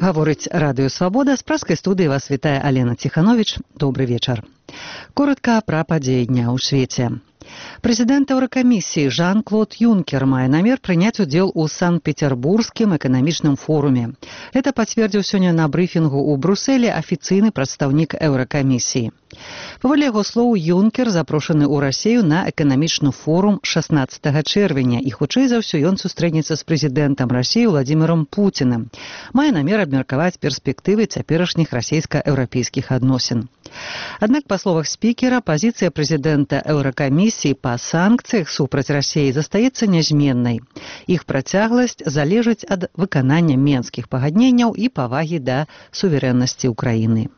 Гаворыць радыё «Свабода». З праскай студыі вас вітае Алена Ціхановіч. Добры вечар. Коротка пра падзеі дня ў свеце. Прэзідэнт Еўракамісіі Жан-Клод Юнкер мае намер прыняць удзел у Санкт-Петербургскім эканамічным форуме. Это пацвердзіў сёння на брыфінгу ў Брусэлі афіцыйны прадстаўнік Еўракамісіі. Паводле яго слоў, Юнкер запрошаны ў Расею на эканамічны форум 16 чэрвеня і хутчэй за ўсё ён сустрэнецца з прэзідэнтам Расіі Владзімірам Пуціным. Мае намер абмеркаваць перспектывы цяперашніх расійска-еўрапейскіх адносін. Аднак, па словах спікера, пазіцыя прэзідэнта Еўракамісіі па санкцыях супраць Расіі застаецца нязменнай. Іх працягласць залежыць ад выканання менскіх пагадненняў і павагі да суверэннасці ўкраіны.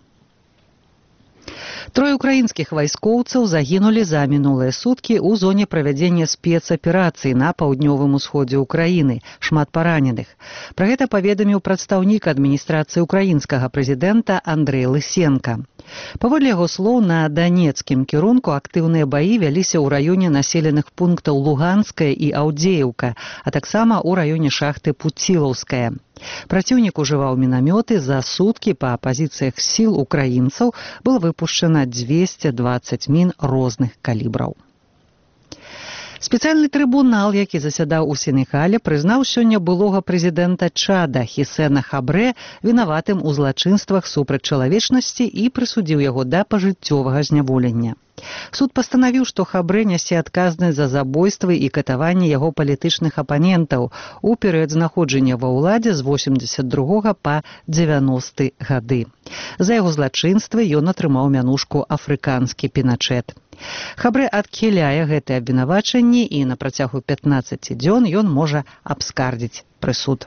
Трое украінскіх вайскоўцаў загінулі за мінулыя суткі ў зоне правядзення спецаперацыі на паўднёвым усходзе ўкраіны, шмат параненых. Пра гэта паведаміў прадстаўнік адміністрацыі украінскага прэзідэнта Андрэй Лысенка. Паводле яго слоў, на данецкім кірунку актыўныя баі вяліся ў раёне населеных пунктаў Луганская і Аўдзееўка, а таксама ў раёне шахты Пуцілаўская. Праціўнік ужываў мінамёты. За суткі па пазіцыях сіл украінцаў было выпушчана 220 мін розных калібраў. Спецыяльны трыбунал, які засядаў у Сенегале, прызнаў сёння былога прэзідэнта Чада Хісена Хабрэ вінаватым у злачынствах супраць чалавечнасці і прысудзіў яго да пажыццёвага зняволення. Суд пастанавіў, што Хабрэ нясе адказнасць за забойствы і катаванне яго палітычных апанентаў у перыяд знаходжання ва ўладзе з 82 па 90 гады. За яго злачынствы ён атрымаў мянушку «Афрыканскі Піначэт». Хабрэ адхіляе гэтыя абвінавачанні і на працягу 15 дзён ён можа абскардзіць прысуд.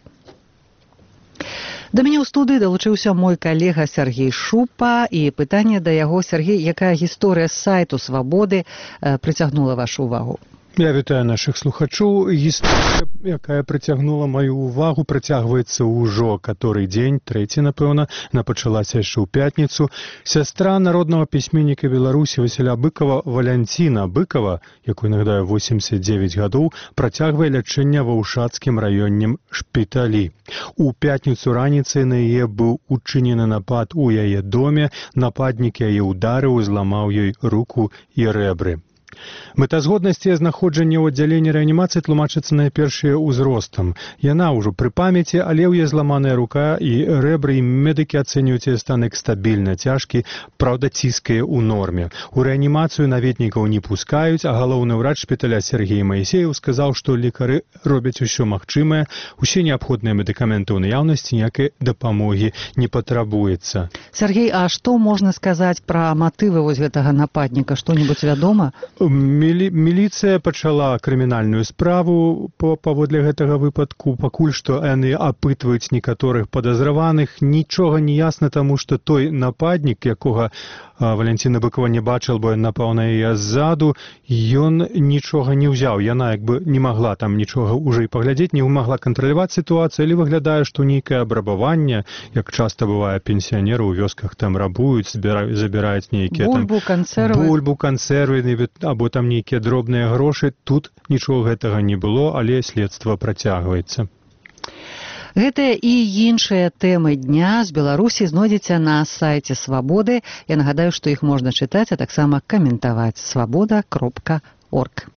Да мяне ў студыі далучыўся мой калега Сергей Шупа, і пытанне да яго: Сергей, якая гісторыя з сайту «Свабоды» прыцягнула вашу ўвагу? Я вітаю нашых слухачоў. Гісторыя, якая прыцягнула маю ўвагу, працягваецца ўжо каторы дзень, трэці, напэўна, напачалася яшчэ ў пятніцу. Сястра народнага пісьменніка Беларусі Васіля Быкова Валянціна Быкова, якой нагадаю 89 гадоў, працягвае лячэнне ва ўшацкім раённым шпіталі. У пятніцу раніцай на яе быў учынены напад у яе доме, нападнік яе ударыў, зламаў ёй руку і рэбры. Мэтазгоднасць знаходжання ў аддзяленні рэанімацыі тлумачыцца найперш ўзростам. Яна ўжо пры памяці, але ў яе зламаная рука і рэбры, і медыкі ацэньваюць яе стан як стабільна цяжкі, праўда, ціскае ў норме. У рэанімацыю наведнікаў не пускаюць, а галоўны ўрач шпіталя Сергей Маісеев сказаў, што лекары робяць усё магчымае, усе неабходныя медыкаменты ў наяўнасці, ніякай дапамогі не патрабуецца. Сергей, а што можна сказаць пра матывы вось гэтага нападніка? Што-небудзь вядома? Міліцыя пачала крымінальную справу паводле гэтага выпадку. Пакуль што яны апытваюць некаторых падазраваных. Нічога не ясна, таму што той нападнік, якога Валянціна Быкова не бачыла, бо ён напаў на яе ззаду, ён нічога не ўзяў. Яна як бы не магла там нічога ўжо і паглядзець, не магла кантраляваць сітуацыю, але выглядае, што нейкае абрабаванне, як часта бывае, пенсіянеры ў вёсках там рабуюць, забіраюць нейкія бульбу, кансервы, або там нейкія дробныя грошы. Тут нічога гэтага не было, але следства працягваецца. Гэтыя і іншыя тэмы дня з Беларусі знойдзеце на сайце «Свабоды». Я нагадаю, што іх можна чытаць, а таксама каментаваць. Свабода.орг.